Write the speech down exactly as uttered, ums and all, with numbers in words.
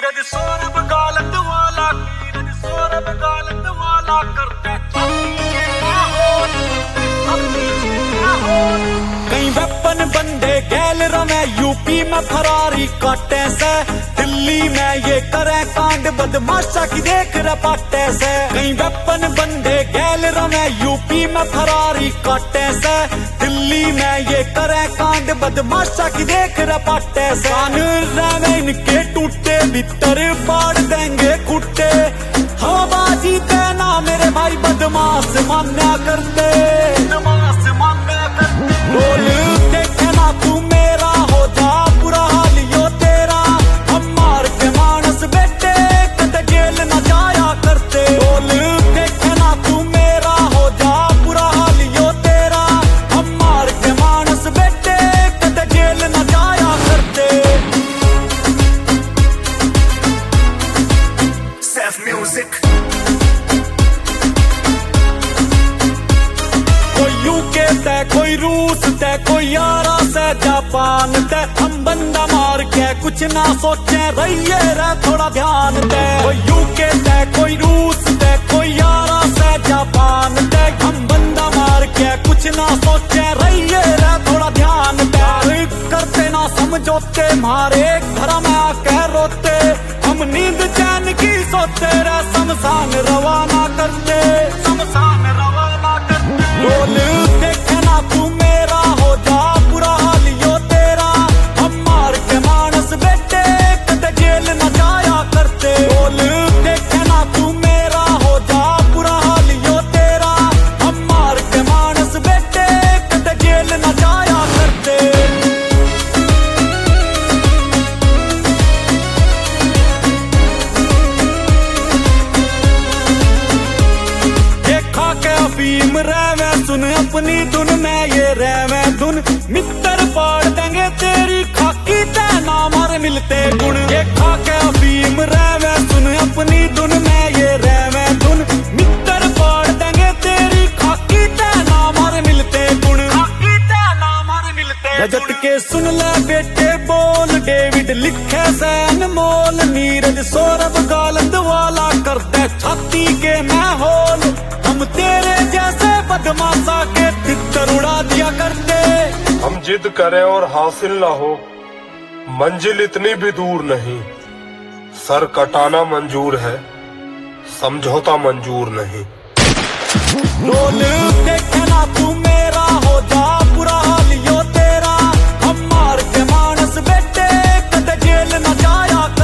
नीरज सौरभ गालत वाला, नीरज सौरभ गालत वाला करते कई वेपन बंदे गैल रमे यूपी में फरारी काटे से, दिल्ली में ये करे कांड बदमाशा की देख रपाटे से। कई वेपन बंदे गैल रमे यूपी में फरारी काटे से, दिल्ली में ये करे कांड बदमाशा की देख रपाटे से। कान रमे इनके टूटे भीतर बाढ़ देंगे कुट्टे, हवाबाजी देना मेरे भाई बदमाश मान्या करते, बदमाश मान्या करते। बोल देखे ना तू मेरा हो जा बुरा हाल यो तेरा, हम मार के मानस बेटे कद जेल न जाया करते। बोल देखे ना तू मेरा हो जा बुरा हाल यो तेरा, हम मार के मानस बेटे कद जेल न जाया करते। Self music यूके ते कोई रूस ते कोई यारा से जापान ते, हम बंदा मार के कुछ ना सोचे रहिए रे थोड़ा ध्यान दे। कोई यूके ते कोई रूस ते कोई यारा से जापान ते, हम बंदा मार के कुछ ना सोचे रहिए रे थोड़ा ध्यान दे। करते ना समझौते मारे घर में आके रोते, हम नींद चैन की सोते रे शमशान रवाना करते, शमशान रवाना करते। बोल देखे ना तू मेरा हो जा बुरा हाल यो तेरा, हम मार के मानस बेटे कद जेल न जाया करते। बोल देखे ना तू मेरा हो जा बुरा हाल यो तेरा, हम मार के मानस बेटे कद जेल न जाया करते। देखा के अफीम रहवे सुन अपनी धुन में ये रहवे धुन, मित्र पाड़ देंगे तेरी खाकी ते ना मार मिलते गुण। ये खा के अफीम रहवे सुन अपनी धुन में ये रहवे धुन, मित्र पाड़ देंगे तेरी खाकी ते ना मार मिलते गुण, खाकी ते ना मार मिलते। रजत के सुन ले बेटे बोल, डेविड लिखे से अनमोल, नीरज सौरभ गालत वाला करते छाती के मैं होल। हम तेरे जैसे बदमाशा के तितर उड़ा दिया करते। हम जिद करें और हासिल ना हो, मंजिल इतनी भी दूर नहीं, सर कटाना मंजूर है, समझौता मंजूर नहीं। बोल देखे ना तू मेरा हो जा बुरा हाल यो तेरा, हम मार के मानस बेटे कद जेल न जाया